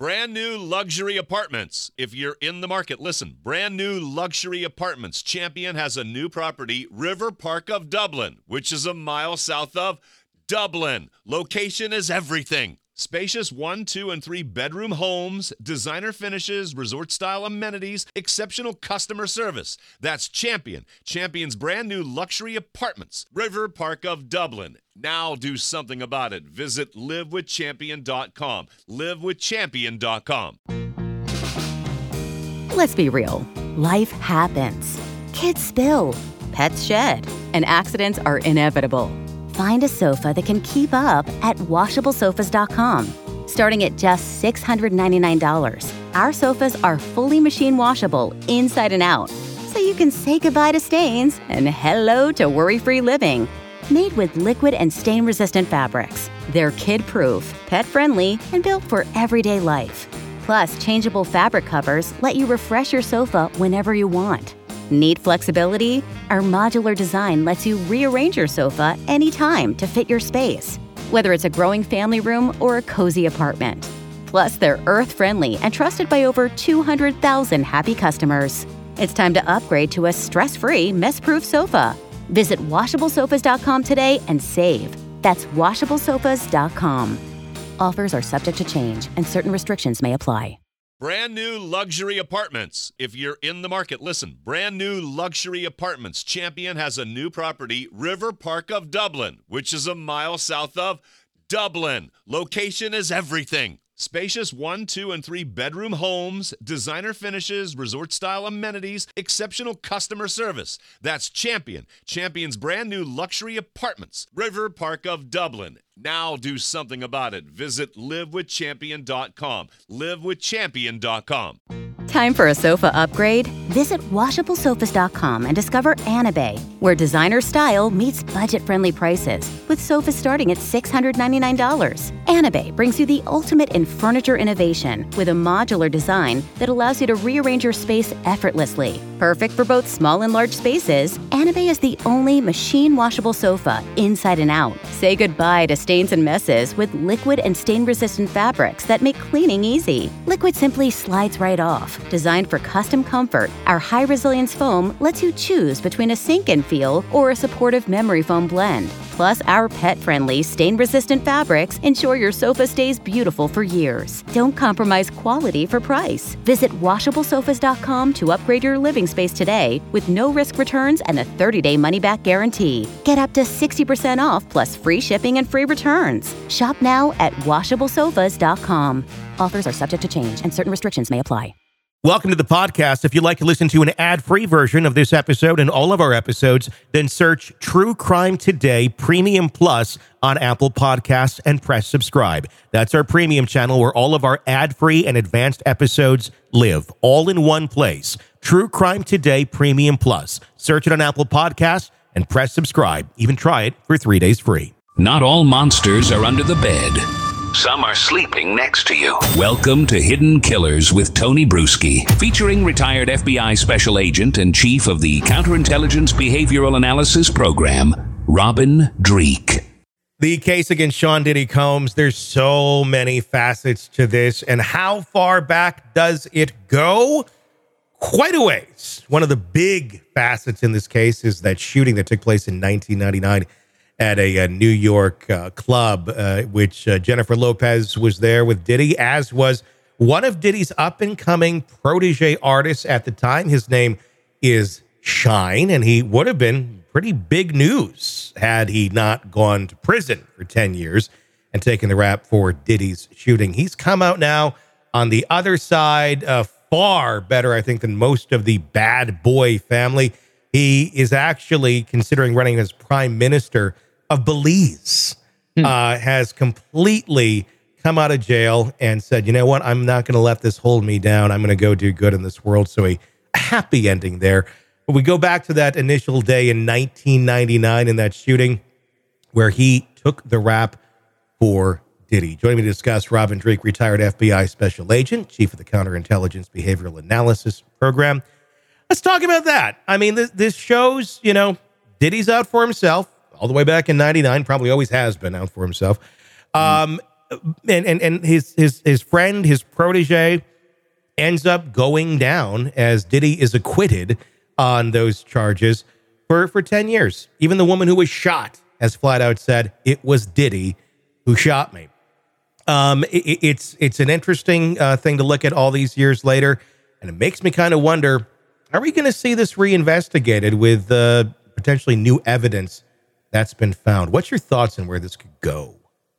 Brand new luxury apartments. If you're in the market, listen. Brand new luxury apartments. Champion has a new property, River Park of Dublin, which is a mile south of Dublin. Location is everything. Spacious 1, 2, and 3 bedroom homes, designer finishes, resort-style amenities, exceptional customer service. That's Champion. Champion's brand new luxury apartments, River Park of Dublin. Now do something about it. Visit livewithchampion.com. Livewithchampion.com. Let's be real. Life happens. Kids spill. Pets shed. And accidents are inevitable. Find a sofa that can keep up at washablesofas.com. Starting at just $699, our sofas are fully machine washable inside and out, so you can say goodbye to stains and hello to worry-free living. Made with liquid and stain-resistant fabrics, they're kid-proof, pet-friendly, and built for everyday life. Plus, changeable fabric covers let you refresh your sofa whenever you want. Need flexibility? Our modular design lets you rearrange your sofa anytime to fit your space, whether it's a growing family room or a cozy apartment. Plus, they're earth-friendly and trusted by over 200,000 happy customers. It's time to upgrade to a stress-free, mess-proof sofa. Visit washablesofas.com today and save. That's washablesofas.com. Offers are subject to change and certain restrictions may apply. Brand new luxury apartments. If you're in the market, listen. Brand new luxury apartments. Champion has a new property, River Park of Dublin, which is a mile south of Dublin. Location is everything. Spacious 1, 2, and 3 bedroom homes, designer finishes, resort-style amenities, exceptional customer service. That's Champion. Champion's brand new luxury apartments, River Park of Dublin. Now do something about it. Visit livewithchampion.com. Livewithchampion.com. Time for a sofa upgrade? Visit washablesofas.com and discover Anabay, where designer style meets budget-friendly prices, with sofas starting at $699. Anabay brings you the ultimate in furniture innovation with a modular design that allows you to rearrange your space effortlessly. Perfect for both small and large spaces, Anabay is the only machine-washable sofa inside and out. Say goodbye to stains and messes with liquid and stain-resistant fabrics that make cleaning easy. Liquid simply slides right off. Designed for custom comfort, our high-resilience foam lets you choose between a sink-in feel or a supportive memory foam blend. Plus, our pet-friendly, stain-resistant fabrics ensure your sofa stays beautiful for years. Don't compromise quality for price. Visit washablesofas.com to upgrade your living space today with no-risk returns and a 30-day money-back guarantee. Get up to 60% off plus free shipping and free returns. Shop now at washablesofas.com. Offers are subject to change and certain restrictions may apply. Welcome to the podcast. If you'd like to listen to an ad-free version of this episode and all of our episodes, then search True Crime Today Premium Plus on Apple Podcasts and press subscribe. That's our premium channel where all of our ad-free and advanced episodes live, all in one place. True Crime Today Premium Plus. Search it on Apple Podcasts and press subscribe. Even try it for 3 days free. Not all monsters are under the bed. Some are sleeping next to you. Welcome to Hidden Killers with Tony Bruschi, featuring retired FBI Special Agent and Chief of the Counterintelligence Behavioral Analysis Program, Robin Dreeke. The case against Sean Diddy Combs, there's so many facets to this. And how far back does it go? Quite a ways. One of the big facets in this case is that shooting that took place in 1999 at a New York club, which Jennifer Lopez was there with Diddy, as was one of Diddy's up-and-coming protege artists at the time. His name is Shyne, and he would have been pretty big news had he not gone to prison for 10 years and taken the rap for Diddy's shooting. He's come out now on the other side, far better, I think, than most of the bad boy family. He is actually considering running as prime minister of Belize, has completely come out of jail and said, you know what, I'm not going to let this hold me down. I'm going to go do good in this world. So a happy ending there. But we go back to that initial day in 1999 in that shooting where he took the rap for Diddy. Joining me to discuss, Robin Dreeke, retired FBI Special Agent, Chief of the Counterintelligence Behavioral Analysis Program. Let's talk about that. I mean, this shows, you know, Diddy's out for himself all the way back in 99, probably always has been out for himself. And his friend, his protege, ends up going down as Diddy is acquitted on those charges for 10 years. Even the woman who was shot has flat out said, it was Diddy who shot me. It's an interesting thing to look at all these years later, and it makes me kind of wonder, are we going to see this reinvestigated with potentially new evidence that's been found? What's your thoughts on where this could go?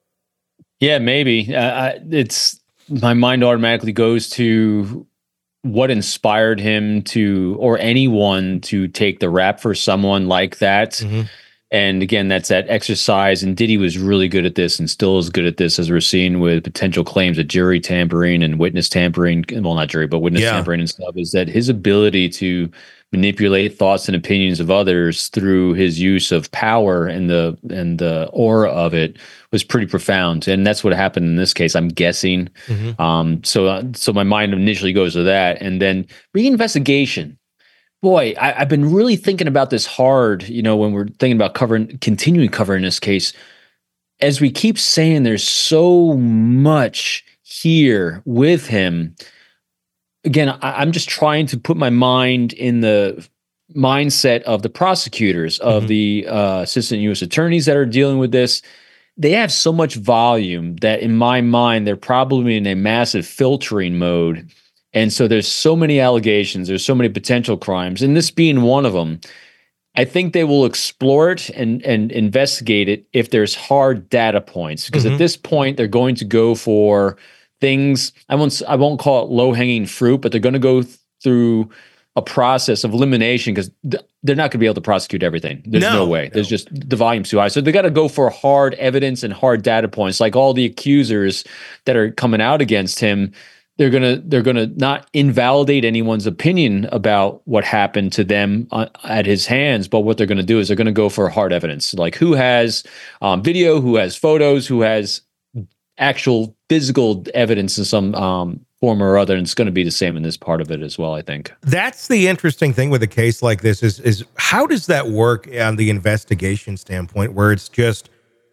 Yeah, maybe. It's my mind automatically goes to what inspired him to, or anyone to take the rap for someone like that. Mm-hmm. And again, that's that exercise. And Diddy was really good at this and still is good at this, as we're seeing with potential claims of jury tampering and witness tampering. Well, not jury, but witness tampering and stuff, is that his ability to manipulate thoughts and opinions of others through his use of power and the aura of it was pretty profound. And that's what happened in this case, I'm guessing. Mm-hmm. So my mind initially goes to that. And then reinvestigation. Boy, I've been really thinking about this hard, when we're thinking about continuing covering this case. As we keep saying, there's so much here with him. Again, I'm just trying to put my mind in the mindset of the prosecutors, of the assistant U.S. attorneys that are dealing with this. They have so much volume that in my mind, they're probably in a massive filtering mode. And so there's so many allegations, there's so many potential crimes, and this being one of them. I think they will explore it and investigate it if there's hard data points, because at this point they're going to go for things. I won't call it low-hanging fruit, but they're going to go through a process of elimination, because they're not going to be able to prosecute everything. There's no way. There's just the volume's too high. So they got to go for hard evidence and hard data points, like all the accusers that are coming out against him. They're gonna not invalidate anyone's opinion about what happened to them at his hands, but what they're going to do is they're going to go for hard evidence, like who has video, who has photos, who has actual physical evidence in some form or other. And it's going to be the same in this part of it as well, I think. That's the interesting thing with a case like this is how does that work on the investigation standpoint, where it's just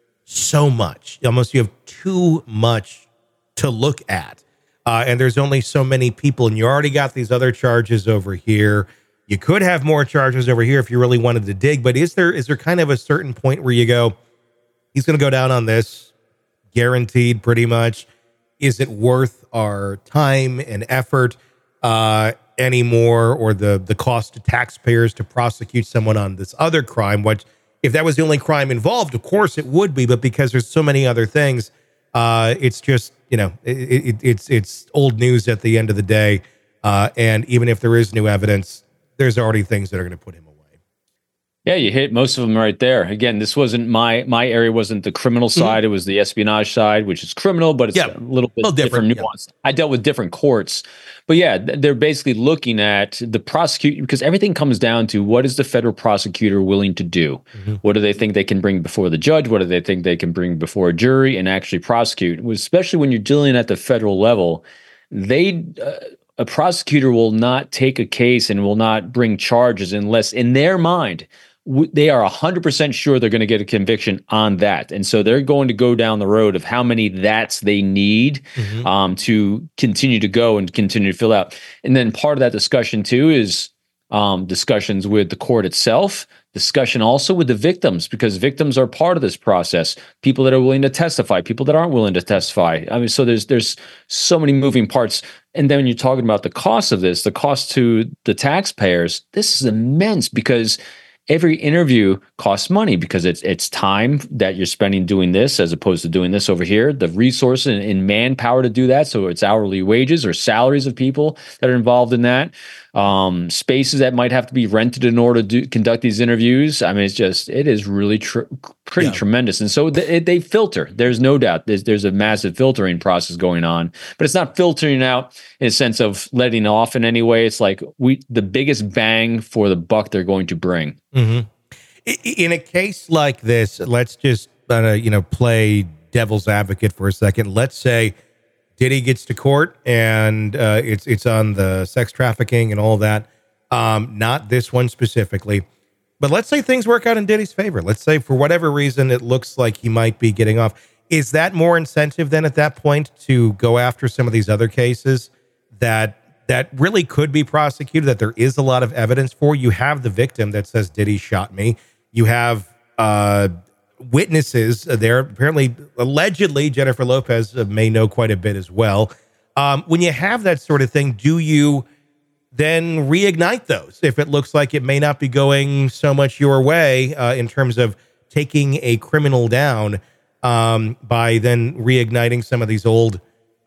so much, almost you have too much to look at. And there's only so many people, and you already got these other charges over here. You could have more charges over here if you really wanted to dig, but is there kind of a certain point where you go, he's going to go down on this, guaranteed pretty much? Is it worth our time and effort anymore, or the cost to taxpayers to prosecute someone on this other crime? What if that was the only crime involved? Of course it would be, but because there's so many other things, it's just, it's old news at the end of the day. And even if there is new evidence, there's already things that are going to put him away. Yeah, you hit most of them right there. Again, this wasn't my area wasn't the criminal side. It was the espionage side, which is criminal, but it's a little bit different nuance. Yeah. I dealt with different courts. But yeah, they're basically looking at the prosecutor, because everything comes down to what is the federal prosecutor willing to do? What do they think they can bring before the judge? What do they think they can bring before a jury and actually prosecute? Especially when you're dealing at the federal level, a prosecutor will not take a case and will not bring charges unless, in their mind, they are 100% sure they're going to get a conviction on that. And so they're going to go down the road of how many that's they need to continue to go and continue to fill out. And then part of that discussion too is discussions with the court itself, discussion also with the victims, because victims are part of this process. People that are willing to testify, people that aren't willing to testify. I mean, so there's so many moving parts. And then when you're talking about the cost of this, the cost to the taxpayers, this is immense, because every interview costs money, because it's time that you're spending doing this as opposed to doing this over here. The resources and manpower to do that, so it's hourly wages or salaries of people that are involved in that. Spaces that might have to be rented in order to conduct these interviews. I mean, it is really pretty tremendous. And so they filter. There's no doubt there's a massive filtering process going on, but it's not filtering out in a sense of letting off in any way. It's like the biggest bang for the buck they're going to bring. Mm-hmm. In a case like this, let's just play devil's advocate for a second. Let's say Diddy gets to court and it's on the sex trafficking and all that. Not this one specifically, but let's say things work out in Diddy's favor. Let's say for whatever reason it looks like he might be getting off. Is that more incentive then at that point to go after some of these other cases that really could be prosecuted, that there is a lot of evidence for? You have the victim that says, Diddy shot me. You have witnesses there. Apparently, allegedly, Jennifer Lopez may know quite a bit as well. When you have that sort of thing, do you then reignite those if it looks like it may not be going so much your way in terms of taking a criminal down by then reigniting some of these old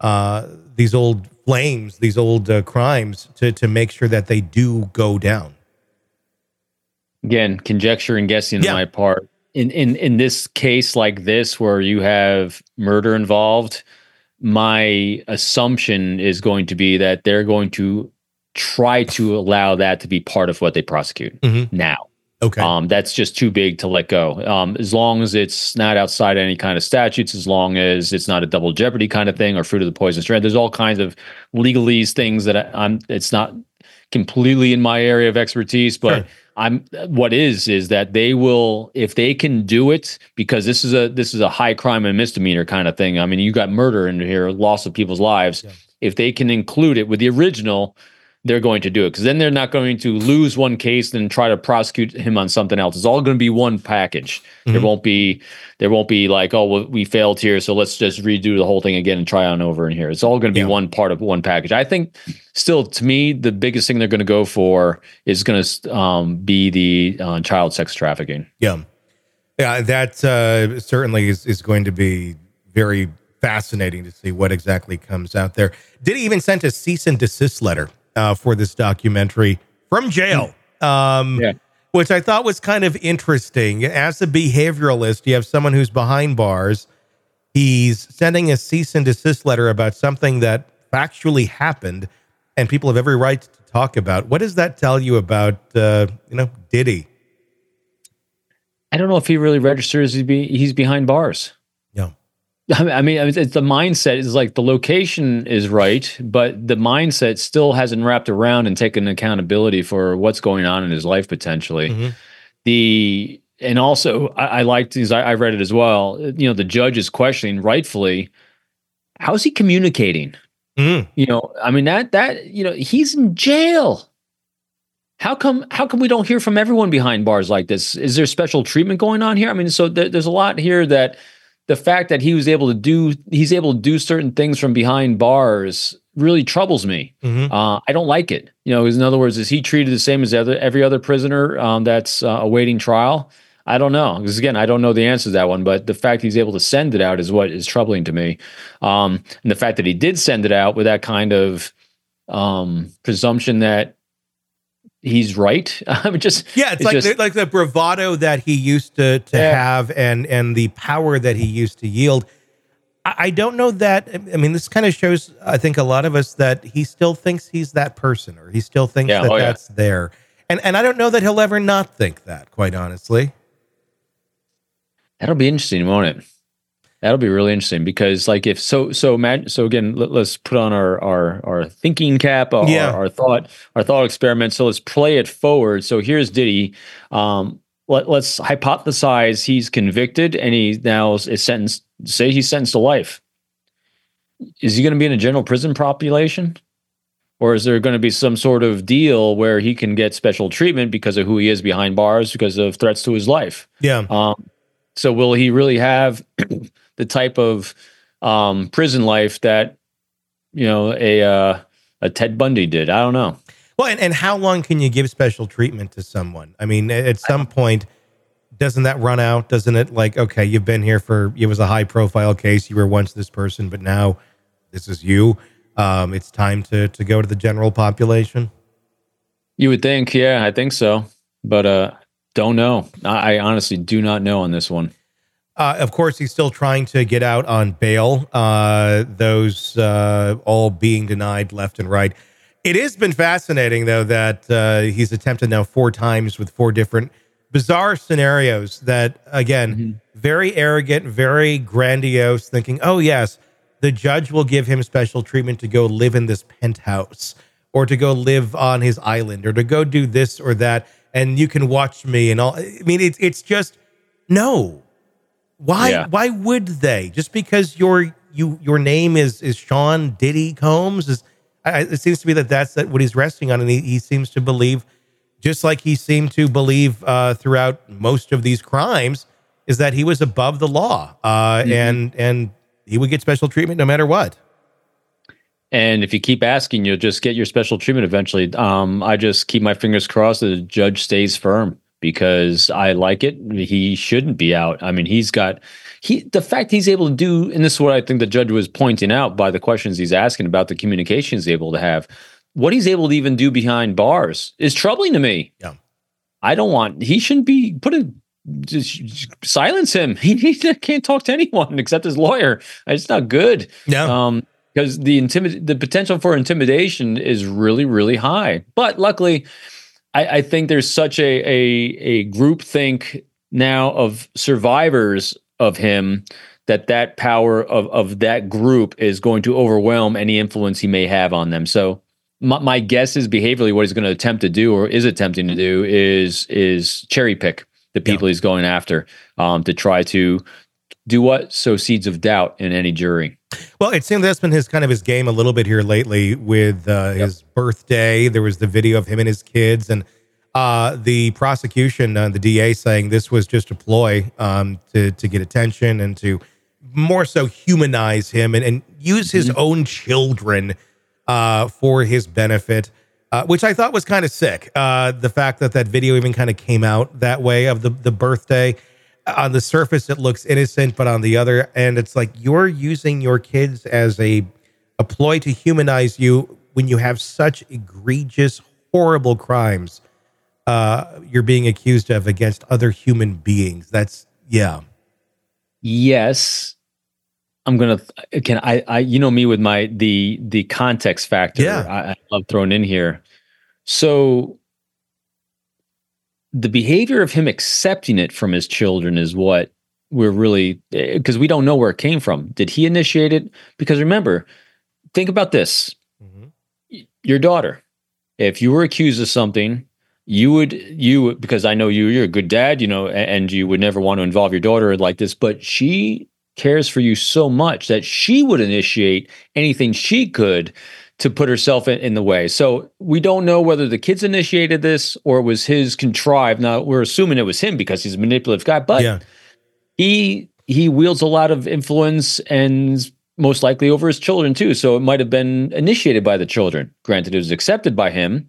flames, these old crimes to make sure that they do go down? Again, conjecture and guessing on my part. In this case like this, where you have murder involved, my assumption is going to be that they're going to try to allow that to be part of what they prosecute now. Okay. That's just too big to let go. As long as it's not outside any kind of statutes, as long as it's not a double jeopardy kind of thing or fruit of the poisonous tree. There's all kinds of legalese things that it's not completely in my area of expertise, but what is that they will, if they can do it, because this is a high crime and misdemeanor kind of thing. I mean, you got murder in here, loss of people's lives. Yeah. If they can include it with the original, they're going to do it, because then they're not going to lose one case and try to prosecute him on something else. It's all going to be one package. There won't be like, oh, well, we failed here, so let's just redo the whole thing again and try on over in here. It's all going to be one part of one package. I think still, to me, the biggest thing they're going to go for is going to be the child sex trafficking. Yeah, that certainly is going to be very fascinating to see what exactly comes out there. Did he even send a cease and desist letter for this documentary from jail, which I thought was kind of interesting. As a behavioralist, you have someone who's behind bars. He's sending a cease and desist letter about something that factually happened, and people have every right to talk about. What does that tell you about, Diddy? I don't know if he really registers he's behind bars. I mean, it's the mindset is like the location is right, but the mindset still hasn't wrapped around and taken accountability for what's going on in his life potentially. And also I liked these. I read it as well. The judge is questioning rightfully, how's he communicating? I mean that he's in jail. How come we don't hear from everyone behind bars like this? Is there special treatment going on here? I mean, so there's a lot here that. The fact that he's able to do certain things from behind bars really troubles me. I don't like it. In other words, is he treated the same as every other prisoner that's awaiting trial? I don't know. Because again, I don't know the answer to that one, but the fact he's able to send it out is what is troubling to me. And the fact that he did send it out with that kind of presumption that he's right. It's like the bravado that he used to have and the power that he used to yield. I don't know that. I mean, this kind of shows, I think, a lot of us that he still thinks he's that person, or he still thinks that's there. And I don't know that he'll ever not think that, quite honestly. That'll be interesting, won't it? That'll be really interesting, because like if so again, let's put on our thinking cap, our thought experiment. So let's play it forward. So here's Diddy. Let's hypothesize he's convicted and he now is sentenced. Say he's sentenced to life. Is he going to be in a general prison population, or is there going to be some sort of deal where he can get special treatment because of who he is behind bars, because of threats to his life? So will he really have the type of prison life that a Ted Bundy did? I don't know. Well, and how long can you give special treatment to someone? I mean, at some point, doesn't that run out? Doesn't it, like, okay, you've been here it was a high profile case. You were once this person, but now this is you. It's time to go to the general population. You would think, I think so, but don't know. I honestly do not know on this one. Of course, he's still trying to get out on bail. Those all being denied left and right. It has been fascinating, though, that he's attempted now 4 times with 4 different bizarre scenarios that, again, very arrogant, very grandiose, thinking, oh, yes, the judge will give him special treatment to go live in this penthouse, or to go live on his island, or to go do this or that, and you can watch me and all. I mean, it's just, no. Why? Yeah. Why would they? Just because your name is Sean Diddy Combs it seems to me that's what he's resting on, and he seems to believe, just like he seemed to believe throughout most of these crimes, is that he was above the law, and he would get special treatment no matter what. And if you keep asking, you'll just get your special treatment eventually. I just keep my fingers crossed that the judge stays firm, because I like it. He shouldn't be out. I mean, the fact he's able to do, and this is what I think the judge was pointing out by the questions he's asking about the communications he's able to have. What he's able to even do behind bars is troubling to me. Yeah. He shouldn't be just silence him. He can't talk to anyone except his lawyer. It's not good. No. Because the potential for intimidation is really, really high. But luckily, I think there's such a groupthink now of survivors of him that power of that group is going to overwhelm any influence he may have on them. So my guess is behaviorally what he's going to attempt to do, or is attempting to do, is cherry pick the people he's going after, to try to do what? Sow seeds of doubt in any jury. Well, it seems that's been his game a little bit here lately with his birthday. There was the video of him and his kids, and the prosecution, the DA, saying this was just a ploy to get attention and to more so humanize him and use his own children for his benefit, which I thought was kind of sick. The fact that video even kind of came out that way of the birthday. On the surface, it looks innocent, but on the other end, it's like you're using your kids as a ploy to humanize you when you have such egregious, horrible crimes you're being accused of against other human beings. Yes. I'm gonna. I you know me with the context factor. Yeah. I love throwing in here. So the behavior of him accepting it from his children is what we're really, because we don't know where it came from. Did he initiate it? Because remember, think about this. Your daughter, if you were accused of something, you would, because I know you're a good dad, and you would never want to involve your daughter like this, but she cares for you so much that she would initiate anything she could to put herself in the way. So we don't know whether the kids initiated this or it was his contrived. Now we're assuming it was him because he's a manipulative guy, but he wields a lot of influence and most likely over his children too. So it might have been initiated by the children. Granted, it was accepted by him.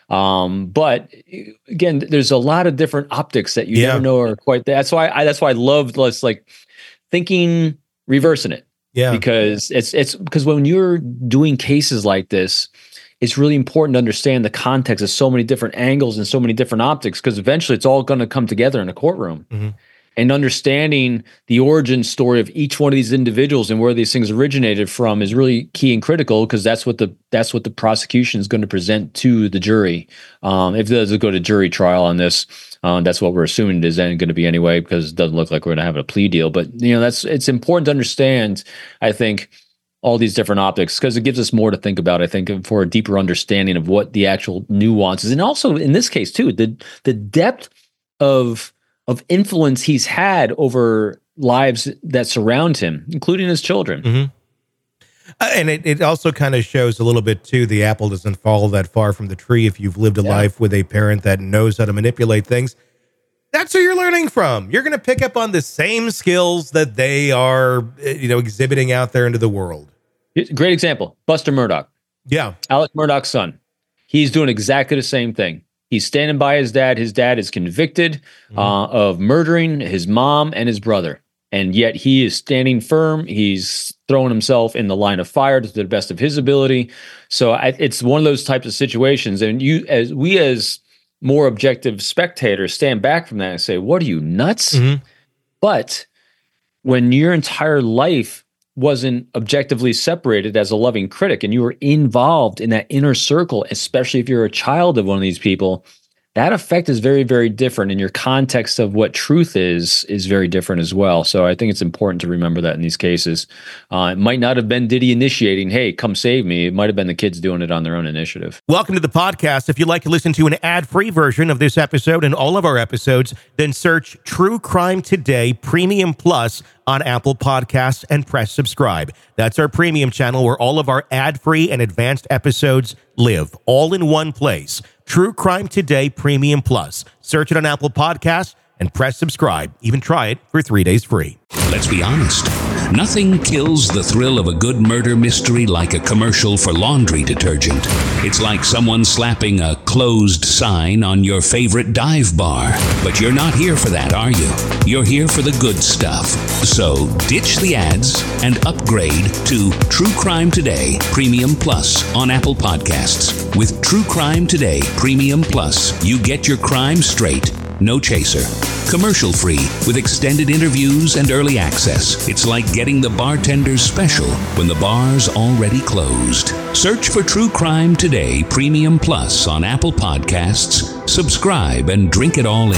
But again, there's a lot of different optics that you never know are quite there. That's why I love like thinking, reversing it. Yeah, because it's because when you're doing cases like this, it's really important to understand the context of so many different angles and so many different optics, because eventually it's all going to come together in a courtroom. And understanding the origin story of each one of these individuals and where these things originated from is really key and critical, because that's what the prosecution is going to present to the jury. If it does go to jury trial on this, that's what we're assuming it is going to be anyway, because it doesn't look like we're going to have a plea deal. But it's important to understand, I think, all these different optics, because it gives us more to think about, I think, for a deeper understanding of what the actual nuances, and also in this case too, the depth of influence he's had over lives that surround him, including his children. And it also kind of shows a little bit too, the apple doesn't fall that far from the tree. If you've lived a life with a parent that knows how to manipulate things, that's who you're learning from. You're going to pick up on the same skills that they are, exhibiting out there into the world. Great example, Buster Murdoch. Yeah. Alex Murdoch's son. He's doing exactly the same thing. He's standing by his dad. His dad is convicted of murdering his mom and his brother. And yet he is standing firm. He's throwing himself in the line of fire to the best of his ability. So it's one of those types of situations. And we as more objective spectators stand back from that and say, what are you, nuts? But when your entire life wasn't objectively separated as a loving critic and you were involved in that inner circle, especially if you're a child of one of these people, that effect is very, very different. And your context of what truth is very different as well. So I think it's important to remember that in these cases. It might not have been Diddy initiating, hey, come save me. It might have been the kids doing it on their own initiative. Welcome to the podcast. If you'd like to listen to an ad-free version of this episode and all of our episodes, then search True Crime Today Premium Plus on Apple Podcasts and press subscribe. That's our premium channel where all of our ad-free and advanced episodes live, all in one place. True Crime Today Premium Plus. Search it on Apple Podcasts and press subscribe. Even try it for 3 days free. Let's be honest. Nothing kills the thrill of a good murder mystery like a commercial for laundry detergent. It's like someone slapping a closed sign on your favorite dive bar. But you're not here for that, are you? You're here for the good stuff. So ditch the ads and upgrade to True Crime Today Premium Plus on Apple Podcasts. With True Crime Today Premium Plus, you get your crime straight. No chaser. Commercial free with extended interviews and early access. It's like getting the bartender's special when the bar's already closed. Search for True Crime Today Premium Plus on Apple Podcasts. Subscribe and drink it all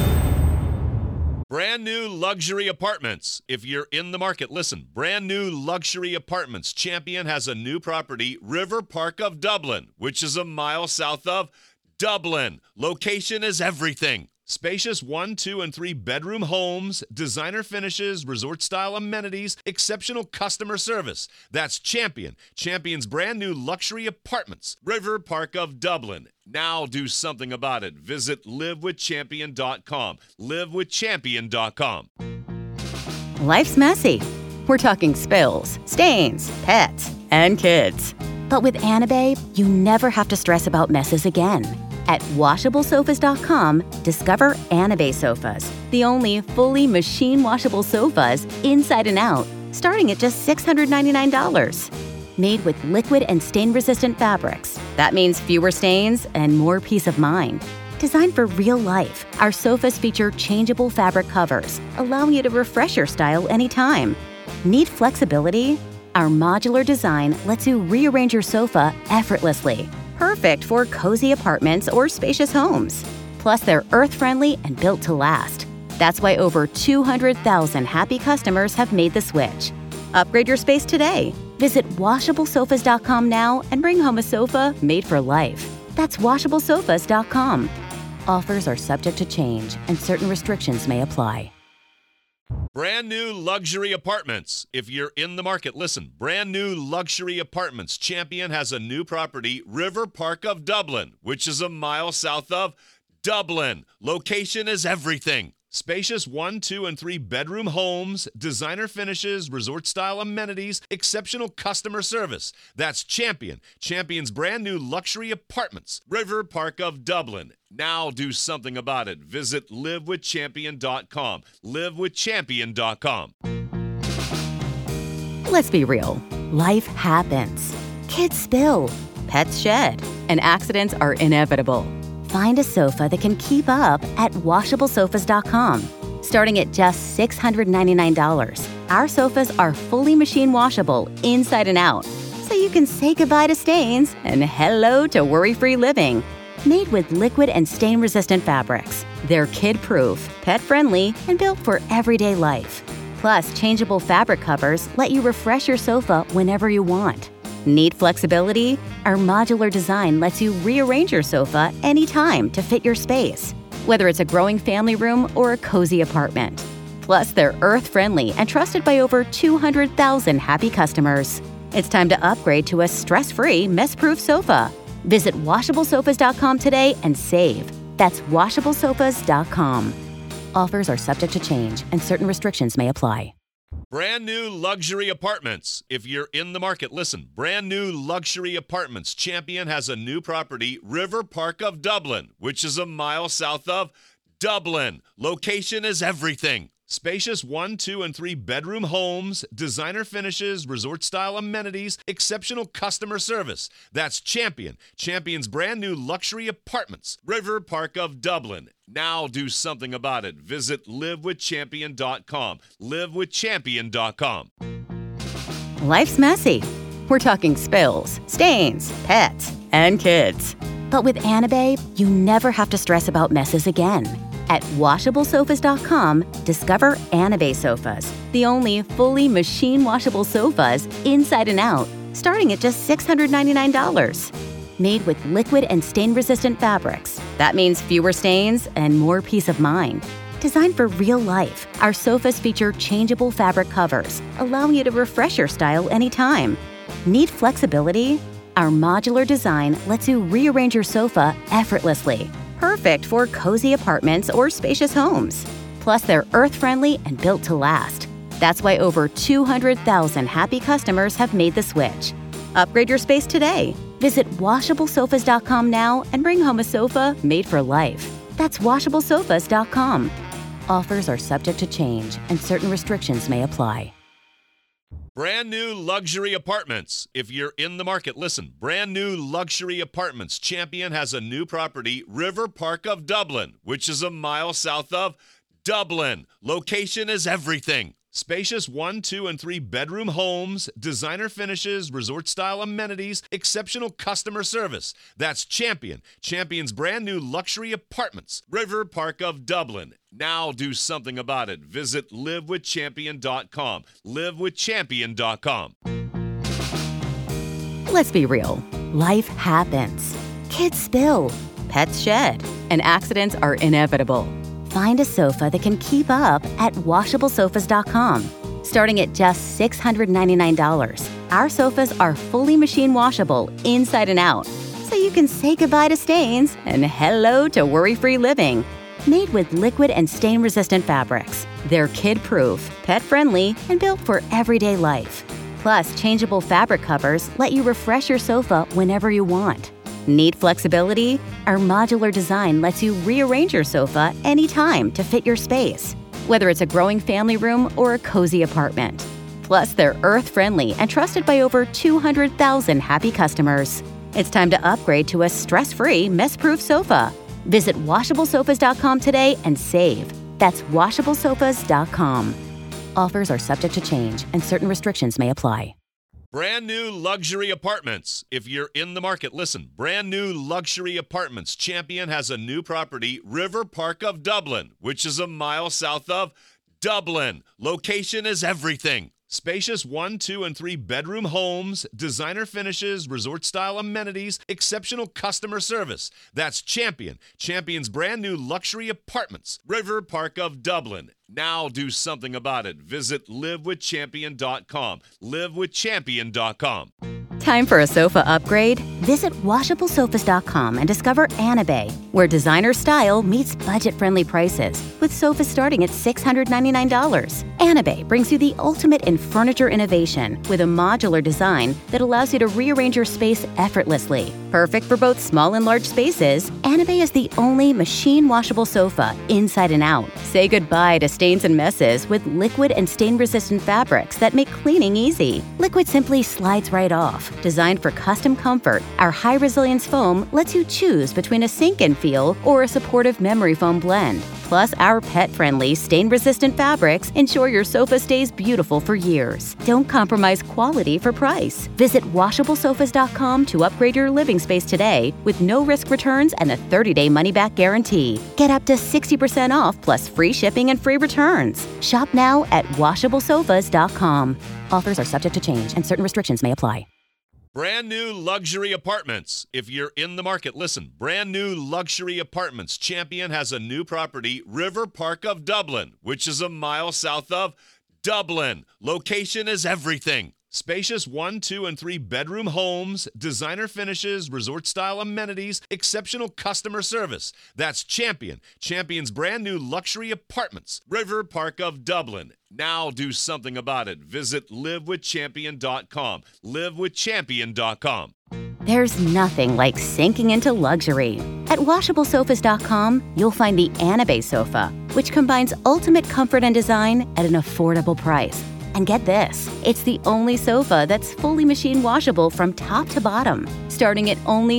in. Brand new luxury apartments. If you're in the market, listen. Brand new luxury apartments. Champion has a new property, River Park of Dublin, which is a mile south of Dublin. Location is everything. Spacious 1, 2, and 3 bedroom homes, designer finishes, resort-style amenities, exceptional customer service. That's Champion. Champion's brand new luxury apartments, River Park of Dublin. Now do something about it. Visit livewithchampion.com. Livewithchampion.com. Life's messy. We're talking spills, stains, pets, and kids. But with Anabe, you never have to stress about messes again. At WashableSofas.com, discover Anabe sofas, the only fully machine-washable sofas inside and out, starting at just $699. Made with liquid and stain-resistant fabrics. That means fewer stains and more peace of mind. Designed for real life, our sofas feature changeable fabric covers, allowing you to refresh your style anytime. Need flexibility? Our modular design lets you rearrange your sofa effortlessly. Perfect for cozy apartments or spacious homes. Plus, they're earth-friendly and built to last. That's why over 200,000 happy customers have made the switch. Upgrade your space today. Visit WashableSofas.com now and bring home a sofa made for life. That's WashableSofas.com. Offers are subject to change and certain restrictions may apply. Brand new luxury apartments. If you're in the market, listen. Brand new luxury apartments. Champion has a new property, River Park of Dublin, which is a mile south of Dublin. Location is everything. Spacious 1, 2, and 3 bedroom homes, designer finishes, resort-style amenities, exceptional customer service. That's Champion. Champion's brand new luxury apartments, River Park of Dublin. Now do something about it. Visit livewithchampion.com. Livewithchampion.com. Let's be real. Life happens. Kids spill. Pets shed. And accidents are inevitable. Find a sofa that can keep up at WashableSofas.com. Starting at just $699, our sofas are fully machine washable inside and out, so you can say goodbye to stains and hello to worry-free living. Made with liquid and stain-resistant fabrics, they're kid-proof, pet-friendly, and built for everyday life. Plus, changeable fabric covers let you refresh your sofa whenever you want. Need flexibility? Our modular design lets you rearrange your sofa anytime to fit your space, whether it's a growing family room or a cozy apartment. Plus, they're earth-friendly and trusted by over 200,000 happy customers. It's time to upgrade to a stress-free, mess-proof sofa. Visit WashableSofas.com today and save. That's WashableSofas.com. Offers are subject to change and certain restrictions may apply. Brand new luxury apartments. If you're in the market, listen. Brand new luxury apartments. Champion has a new property, River Park of Dublin, which is a mile south of Dublin. Location is everything. Spacious 1, 2, and 3 bedroom homes, designer finishes, resort-style amenities, exceptional customer service. That's Champion. Champion's brand new luxury apartments, River Park of Dublin. Now do something about it. Visit livewithchampion.com. Livewithchampion.com. Life's messy. We're talking spills, stains, pets, and kids. But with Anabay, you never have to stress about messes again. At WashableSofas.com, discover Anabay sofas, the only fully machine-washable sofas inside and out, starting at just $699. Made with liquid and stain-resistant fabrics. That means fewer stains and more peace of mind. Designed for real life, our sofas feature changeable fabric covers, allowing you to refresh your style anytime. Need flexibility? Our modular design lets you rearrange your sofa effortlessly. Perfect for cozy apartments or spacious homes. Plus, they're earth-friendly and built to last. That's why over 200,000 happy customers have made the switch. Upgrade your space today. Visit WashableSofas.com now and bring home a sofa made for life. That's WashableSofas.com. Offers are subject to change and certain restrictions may apply. Brand new luxury apartments. If you're in the market, listen. Brand new luxury apartments. Champion has a new property, River Park of Dublin, which is a mile south of Dublin. Location is everything. Spacious 1, 2, and 3 bedroom homes, designer finishes, resort-style amenities, exceptional customer service. That's Champion. Champion's brand new luxury apartments, River Park of Dublin. Now do something about it. Visit livewithchampion.com. Livewithchampion.com. Let's be real. Life happens. Kids spill. Pets shed. And accidents are inevitable. Find a sofa that can keep up at WashableSofas.com. Starting at just $699, our sofas are fully machine washable inside and out, so you can say goodbye to stains and hello to worry-free living. Made with liquid and stain-resistant fabrics, they're kid-proof, pet-friendly, and built for everyday life. Plus, changeable fabric covers let you refresh your sofa whenever you want. Need flexibility? Our modular design lets you rearrange your sofa anytime to fit your space, whether it's a growing family room or a cozy apartment. Plus, they're earth-friendly and trusted by over 200,000 happy customers. It's time to upgrade to a stress-free, mess-proof sofa. Visit WashableSofas.com today and save. That's WashableSofas.com. Offers are subject to change and certain restrictions may apply. Brand new luxury apartments. If you're in the market, listen. Brand new luxury apartments. Champion has a new property, River Park of Dublin, which is a mile south of Dublin. Location is everything. Spacious 1, 2, and 3 bedroom homes, designer finishes, resort-style amenities, exceptional customer service. That's Champion. Champion's brand new luxury apartments, River Park of Dublin. Now do something about it. Visit livewithchampion.com. Livewithchampion.com. Time for a sofa upgrade? Visit WashableSofas.com and discover Anabay, where designer style meets budget-friendly prices, with sofas starting at $699. Anabay brings you the ultimate in furniture innovation with a modular design that allows you to rearrange your space effortlessly. Perfect for both small and large spaces, Anabay is the only machine-washable sofa inside and out. Say goodbye to stains and messes with liquid and stain-resistant fabrics that make cleaning easy. Liquid simply slides right off. Designed for custom comfort, our high-resilience foam lets you choose between a sink-in feel or a supportive memory foam blend. Plus, our pet-friendly, stain-resistant fabrics ensure your sofa stays beautiful for years. Don't compromise quality for price. Visit WashableSofas.com to upgrade your living space today with no-risk returns and a 30-day money-back guarantee. Get up to 60% off plus free shipping and free returns. Shop now at WashableSofas.com. Offers are subject to change and certain restrictions may apply. Brand new luxury apartments. If you're in the market, listen. Brand new luxury apartments. Champion has a new property, River Park of Dublin, which is a mile south of Dublin. Location is everything. Spacious 1, 2, and 3 bedroom homes, designer finishes, resort-style amenities, exceptional customer service. That's Champion. Champion's brand new luxury apartments, River Park of Dublin. Now do something about it. Visit livewithchampion.com. Livewithchampion.com. There's nothing like sinking into luxury. At WashableSofas.com, you'll find the Anabay sofa, which combines ultimate comfort and design at an affordable price. And get this, it's the only sofa that's fully machine washable from top to bottom, starting at only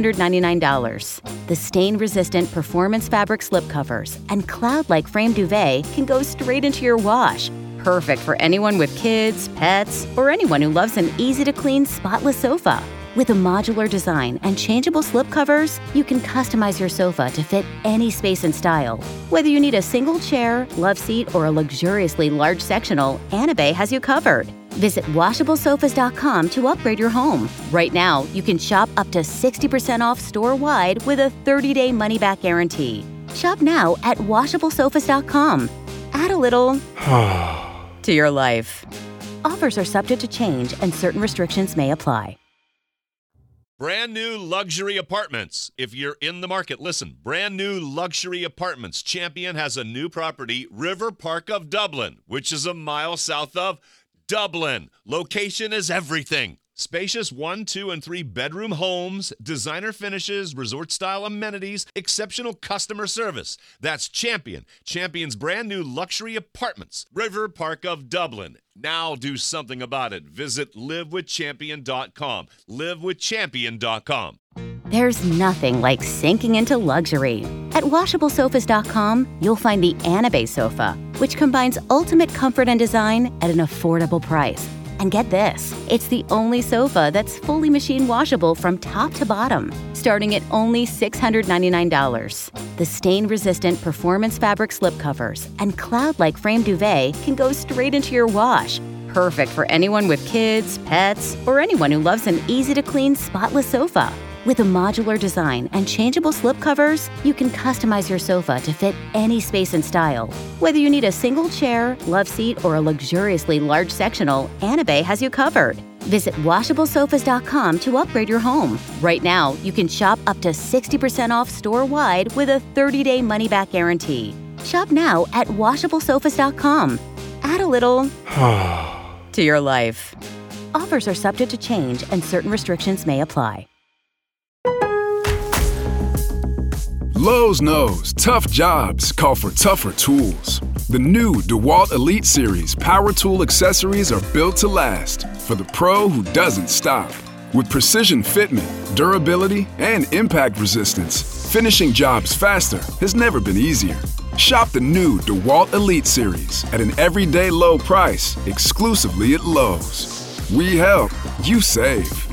$699. The stain-resistant performance fabric slipcovers and cloud-like frame duvet can go straight into your wash. Perfect for anyone with kids, pets, or anyone who loves an easy-to-clean, spotless sofa. With a modular design and changeable slipcovers, you can customize your sofa to fit any space and style. Whether you need a single chair, love seat, or a luxuriously large sectional, Anabay has you covered. Visit WashableSofas.com to upgrade your home. Right now, you can shop up to 60% off store-wide with a 30-day money-back guarantee. Shop now at WashableSofas.com. Add a little to your life. Offers are subject to change and certain restrictions may apply. Brand new luxury apartments. If you're in the market, listen. Brand new luxury apartments. Champion has a new property, River Park of Dublin, which is a mile south of Dublin. Location is everything. Spacious 1, 2, and 3 bedroom homes, designer finishes, resort-style amenities, exceptional customer service. That's Champion. Champion's brand new luxury apartments, River Park of Dublin. Now do something about it. Visit livewithchampion.com. livewithchampion.com. There's nothing like sinking into luxury. At WashableSofas.com, you'll find the Anabay sofa, which combines ultimate comfort and design at an affordable price. And get this, it's the only sofa that's fully machine washable from top to bottom, starting at only $699. The stain-resistant performance fabric slipcovers and cloud-like frame duvet can go straight into your wash. Perfect for anyone with kids, pets, or anyone who loves an easy-to-clean, spotless sofa. With a modular design and changeable slipcovers, you can customize your sofa to fit any space and style. Whether you need a single chair, love seat, or a luxuriously large sectional, Anabay has you covered. Visit WashableSofas.com to upgrade your home. Right now, you can shop up to 60% off store-wide with a 30-day money-back guarantee. Shop now at WashableSofas.com. Add a little to your life. Offers are subject to change and certain restrictions may apply. Lowe's knows tough jobs call for tougher tools. The new DeWalt Elite Series power tool accessories are built to last for the pro who doesn't stop. With precision fitment, durability, and impact resistance, finishing jobs faster has never been easier. Shop the new DeWalt Elite Series at an everyday low price exclusively at Lowe's. We help, you save.